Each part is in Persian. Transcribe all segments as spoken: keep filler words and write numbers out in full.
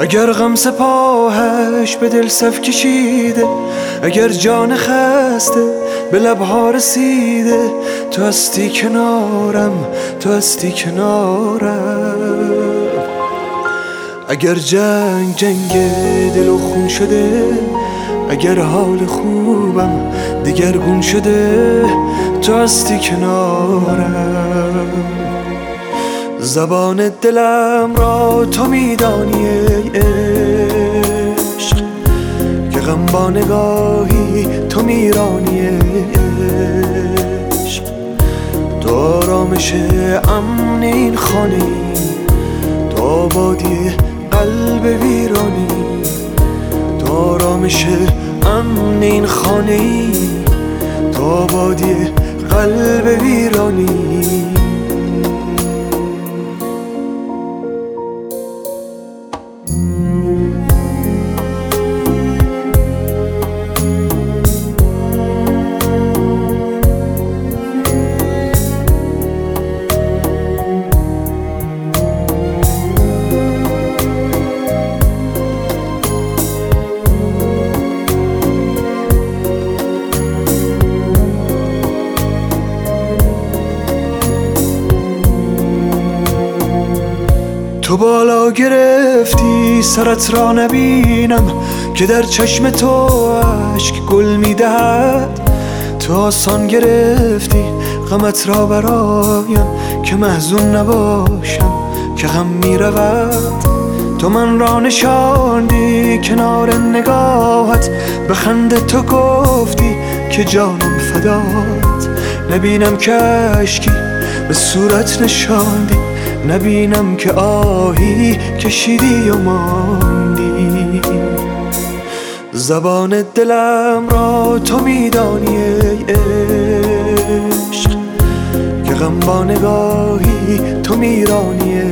اگر غم سپاهش به دل صف کشیده، اگر جان خسته به لبها رسیده، تو هستی کنارم، تو هستی کنارم. اگر جنگ جنگ دل و خون شده، اگر حال خوبم دگرگون شده، تو هستی کنارم. زبان دلم را تو میدانی ای عشق، که غم با نگاهی تو میرانی ای عشق. تو آرامش امن این خانه، تو آبادی قلب ویرانی، تو آرامش امن این خانه، تو آبادی قلب ویرانی. تو بالا گرفتی سرت را نبینم، که در چشم تو اشک گل میدهد. تو آسان گرفتی غمت را برایم، که محزون نباشم که غم میرود. تو من را نشاندی کنار نگاهت، به خنده تو گفتی که جانم فدات. نبینم که اشکی به صورت نشاندی، نبینم که آهی کشیدی و ماندی. زبان دلم را تو میدانی ای عشق، که غم با نگاهی تو میرانی ای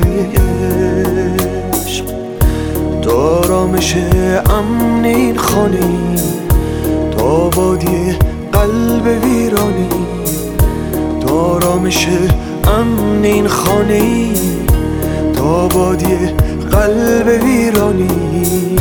عشق. تو آرامش امن این خانه، تو آبادی قلب ویرانی، تو آرامش امن این خانه، تو آبادی قلب ویرانی.